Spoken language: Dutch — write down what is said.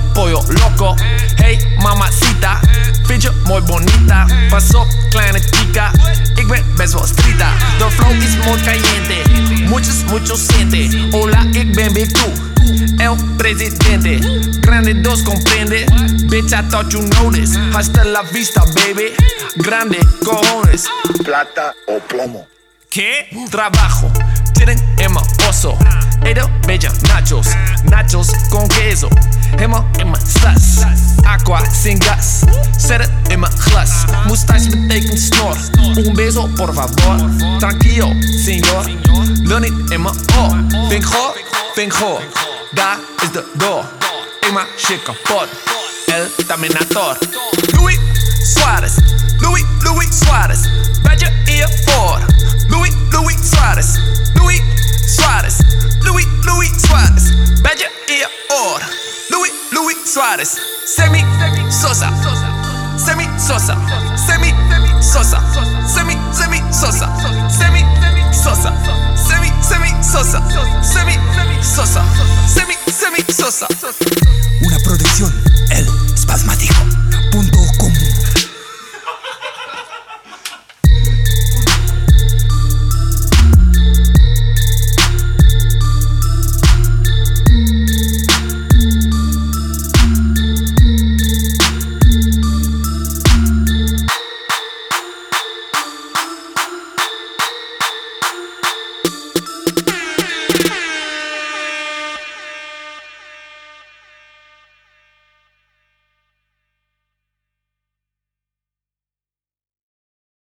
pollo loco. Hey mamacita, vind je mooi bonita. Pas op kleine chica, ik ben best wel strita. De flow is mooi caliente, muchos siente. Hola, ik ben Big Two, el presidente. Grande dos comprende, bitch I thought you know this. Hasta la vista baby, grande cojones. Plata o plomo. ¿Qué? Trabajo, tienen en mijn osso. Eet een beetje nachos, nachos con queso. Helemaal in mijn sas, aqua sin gas. Zet het in mijn glas, moustache betekent snor. Un beso por favor, tranquilo senor. Wil niet in mijn oor, vind goor. Daar is de door, ik maak shit kapot. El Terminator. Louis Suarez, Louis Suarez. Badje in je oor. Louis Suarez, Louis Suarez, Louis Suarez. Badje in je oor. Louis Suarez. Semi Sosa, Semi Sosa, Semi Sosa, Semi Sosa, Semi Sosa, Semi Sosa, Semi Sosa, Semi Sosa. Una